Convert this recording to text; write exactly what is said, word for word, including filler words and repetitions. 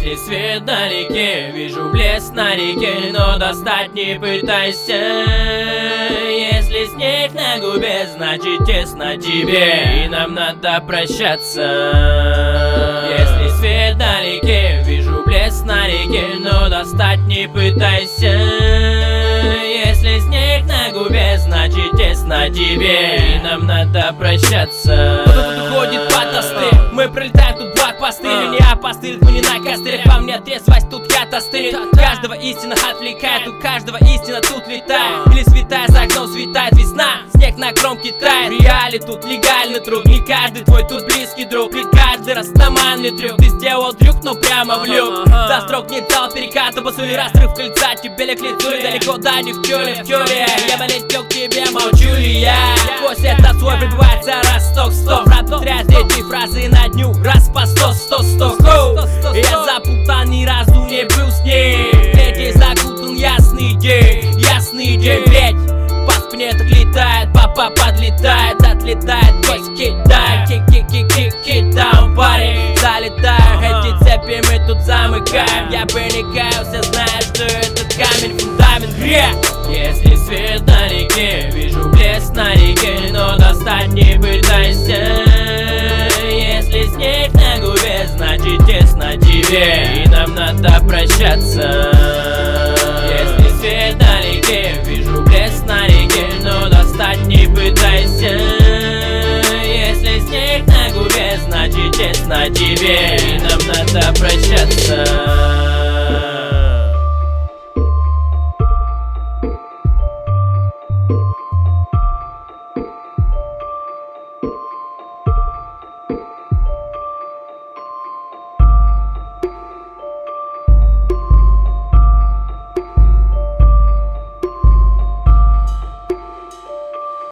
Если свет вдалеке, вижу блеск на реке, но достать не пытайся. Если снег на губе, значит тесно тебе, и нам надо прощаться. Если свет вдалеке, вижу блеск на реке, но достать не пытайся. Если снег на губе, значит тесно тебе, и нам надо прощаться. Кто-то ходит под тосты, мы пролетаем тут блокпосты. Меня постылит, мы не на костылях, по мне трезвость, тут я-то стырит. Каждого истина отвлекает, у каждого истина тут летает. Или светая за окном светает весна, снег на кромке тает. В реале тут легальный труд, не каждый твой тут близкий друг. Не каждый растаманный трюк, ты сделал трюк, но прямо в люк. До строк не дал переката, басули расрыв кольца, тебе лег лицу и далеко до них в тюле, в тюле. Я полетел к тебе, молчу ли я? После это свой прибывается росток, стоп. Рап тут ряд эти фразы на дню, раз по сто, сто, сто, сто. Я запутан, ни разу не был с ней. Леди закутан, ясный день, ясный день, ведь по спине так летает, папа подлетает, отлетает, кость кидает, кик-кик-кик-кик, даун парень, залетаю, эти цепи мы тут замыкаем. Я проникаю, все знают, что этот камень фундамент грех. Если свет на реке, вижу блеск на реке, но достать не пытайся. Если снег на губе, значит тесно тебе, и нам надо прощаться. Если свет на реке, вижу блеск на реке, но достать не пытайся. Если снег на губе, значит тесно тебе, и нам надо прощаться.